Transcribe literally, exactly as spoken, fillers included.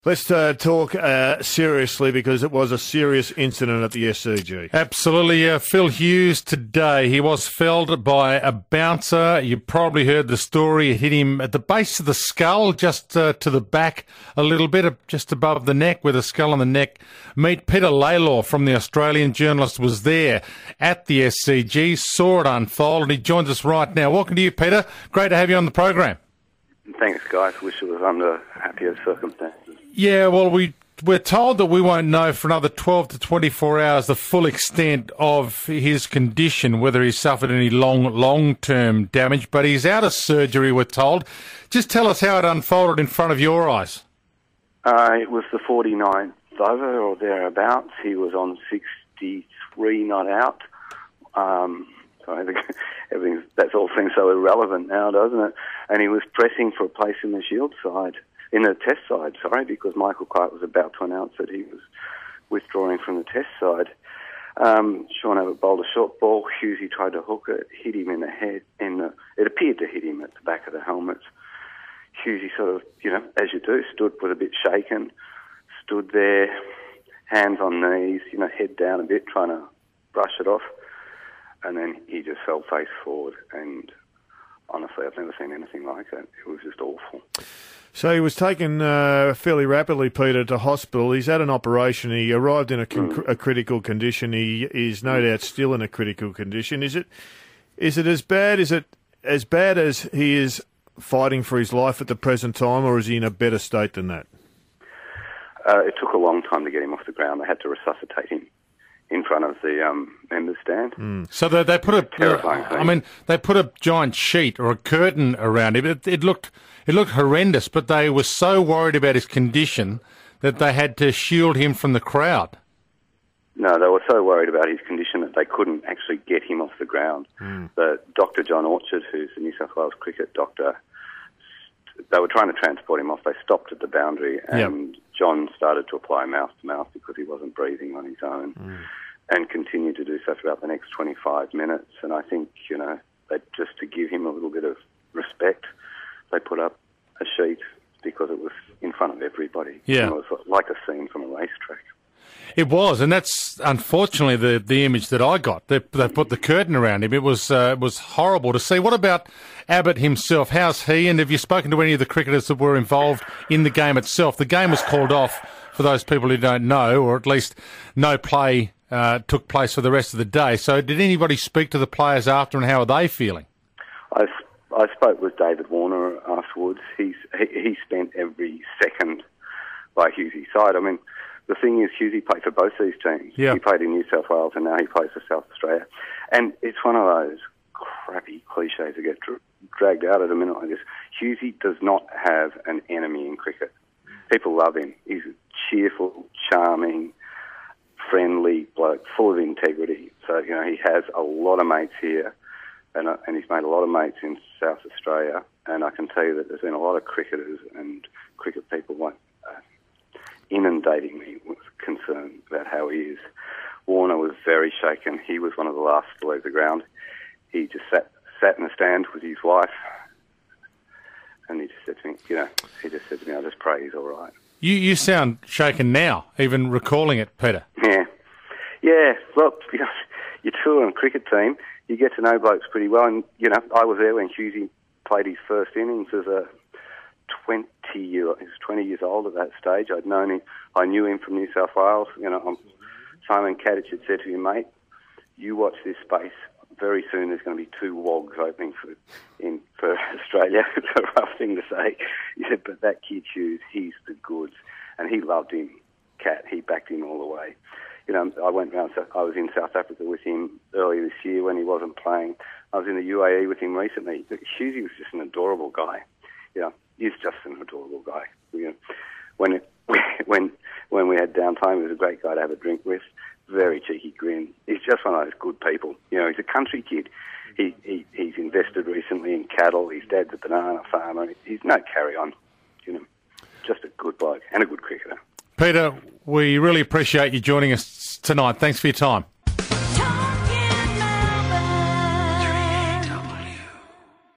Let's uh, talk uh, seriously, because it was a serious incident at the S C G. Absolutely. Uh, Phil Hughes today, he was felled by a bouncer. You probably heard the story. It hit him at the base of the skull, just uh, to the back a little bit, uh, just above the neck, where the skull and the neck meet. Peter Laylaw from the Australian Journalist was there at the S C G, saw it unfold, and he joins us right now. Welcome to you, Peter. Great to have you on the program. Thanks, guys. Wish it was under happier circumstances. Yeah, well, we, we're told that we won't know for another twelve to twenty-four hours the full extent of his condition, whether he's suffered any long, long-term damage, but he's out of surgery, we're told. Just tell us how it unfolded in front of your eyes. Uh, it was the forty-ninth over or thereabouts. He was on sixty-three not out. Um, so I think everything, that all seems so irrelevant now, doesn't it? And he was pressing for a place in the Shield side. In the Test side, sorry, because Michael Clarke was about to announce that he was withdrawing from the Test side. Um, Sean Abbott bowled a short ball. Hughesy tried to hook it, hit him in the head. In the, it appeared to hit him at the back of the helmet. Hughesy sort of, you know, as you do, stood with a bit shaken, stood there, hands on knees, you know, head down a bit, trying to brush it off. And then he just fell face forward. And honestly, I've never seen anything like that. It was just awful. So he was taken uh, fairly rapidly, Peter, to hospital. He's had an operation. He arrived in a, con- mm. a critical condition. He is no doubt still in a critical condition. Is it? Is it as bad? Is it as bad as he is fighting for his life at the present time, or is he in a better state than that? Uh, it took a long time to get him off the ground. They had to resuscitate him in front of the um, members stand. Mm. So they, they put a terrifying thing. I mean, they put a giant sheet or a curtain around him. It, it looked it looked horrendous, but they were so worried about his condition that they had to shield him from the crowd. No, they were so worried about his condition that they couldn't actually get him off the ground. Mm. But Doctor John Orchard, who's the New South Wales cricket doctor, they were trying to transport him off. They stopped at the boundary, and yep. John started to apply mouth-to-mouth because he wasn't breathing on his own, mm. and continued to do so for about the next twenty-five minutes. And I think, you know, they, just to give him a little bit of respect, they put up a sheet because it was in front of everybody. Yeah. And it was like a scene from a racetrack. It was, and that's unfortunately the, the image that I got. They, they put the curtain around him. It was uh, it was horrible to see. What about Abbott himself? How's he? And have you spoken to any of the cricketers that were involved in the game itself? The game was called off, for those people who don't know, or at least no play uh, took place for the rest of the day. So did anybody speak to the players after, and how are they feeling? I, I spoke with David Warner afterwards. He's, he, he spent every second by Hughesy's side. I mean, the thing is, Hughesy played for both these teams. Yeah. He played in New South Wales, and now he plays for South Australia. And it's one of those crappy cliches that get dra- dragged out at a minute like this. Hughesy does not have an enemy in cricket. People love him. He's a cheerful, charming, friendly bloke, full of integrity. So, you know, he has a lot of mates here, and, uh, and he's made a lot of mates in South Australia. And I can tell you that there's been a lot of cricketers and cricket people like inundating me with concern about how he is. Warner was very shaken. He was one of the last to leave the ground. He just sat sat in the stand with his wife, and he just said to me, you know, he just said to me, I just pray he's all right. You you sound shaken now, even recalling it, Peter. Yeah. Yeah, look, you know, you're two on a cricket team, you get to know blokes pretty well, and, you know, I was there when Hughesy played his first innings as a twenty year, he was twenty years old at that stage. I'd known him, I knew him from New South Wales. You know, um, Simon Kadich had said to me, mate, you watch this space. Very soon there's going to be two wogs opening for in for Australia. It's a rough thing to say. He said, but that kid Hughes, he's the goods, and he loved him. Cat, he backed him all the way. You know, I went round. I was in South Africa with him earlier this year when he wasn't playing. I was in the U A E with him recently. Hughesy was just an adorable guy. You know, he's just an adorable guy. You know, when it, when when we had downtime, he was a great guy to have a drink with. Very cheeky grin. He's just one of those good people. You know, he's a country kid. He, he he's invested recently in cattle. His dad's a banana farmer. He's no carry on. You know, just a good bloke and a good cricketer. Peter, we really appreciate you joining us tonight. Thanks for your time.